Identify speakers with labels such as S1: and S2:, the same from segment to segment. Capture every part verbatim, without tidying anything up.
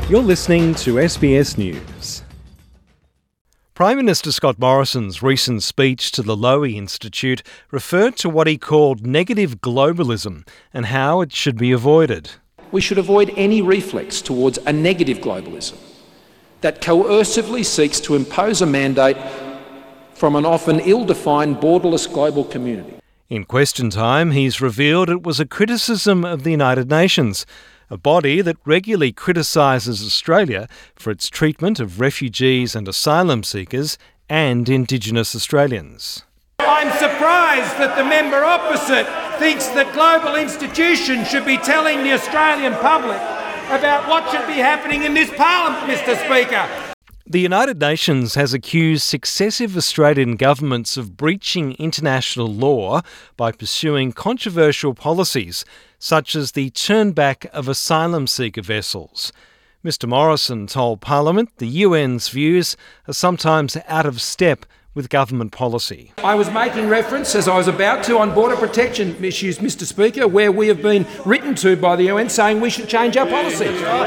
S1: You're listening to S B S News. Prime Minister Scott Morrison's recent speech to the Lowy Institute referred to what he called negative globalism and how it should be avoided.
S2: We should avoid any reflex towards a negative globalism that coercively seeks to impose a mandate from an often ill-defined borderless global community.
S1: In Question Time, he's revealed it was a criticism of the United Nations, a body that regularly criticises Australia for its treatment of refugees and asylum seekers and Indigenous Australians.
S3: I'm surprised that the member opposite thinks that global institutions should be telling the Australian public about what should be happening in this parliament, Mister Speaker.
S1: The United Nations has accused successive Australian governments of breaching international law by pursuing controversial policies, such as the turnback of asylum seeker vessels. Mister Morrison told Parliament the U N's views are sometimes out of step with government policy.
S2: I was making reference, as I was about to, on border protection issues, Mister Speaker, where we have been written to by the U N saying we should change our policy.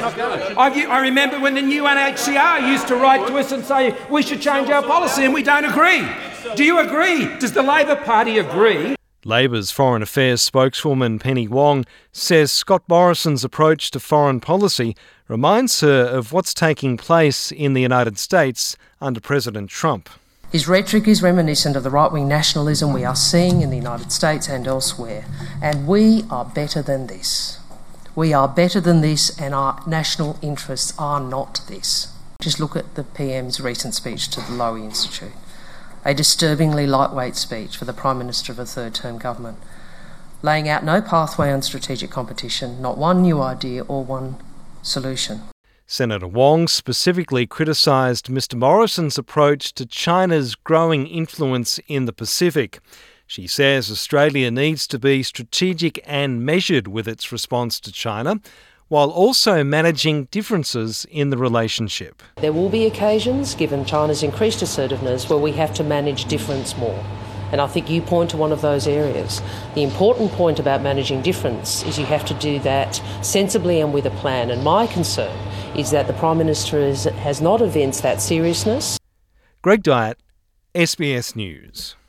S2: I, I remember when the U N H C R used to write to us and say we should change our policy, and we don't agree. Do you agree? Does the Labor Party agree?
S1: Labor's Foreign Affairs spokeswoman Penny Wong says Scott Morrison's approach to foreign policy reminds her of what's taking place in the United States under President Trump.
S4: His rhetoric is reminiscent of the right-wing nationalism we are seeing in the United States and elsewhere, and we are better than this. We are better than this, and our national interests are not this. Just look at the P M's recent speech to the Lowy Institute. A disturbingly lightweight speech for the Prime Minister of a third-term government, laying out no pathway on strategic competition, not one new idea or one solution.
S1: Senator Wong specifically criticised Mister Morrison's approach to China's growing influence in the Pacific. She says Australia needs to be strategic and measured with its response to China, while also managing differences in the relationship.
S4: There will be occasions, given China's increased assertiveness, where we have to manage difference more. And I think you point to one of those areas. The important point about managing difference is you have to do that sensibly and with a plan. And my concern is that the Prime Minister is, has not evinced that seriousness.
S1: Greg Dyett, S B S News.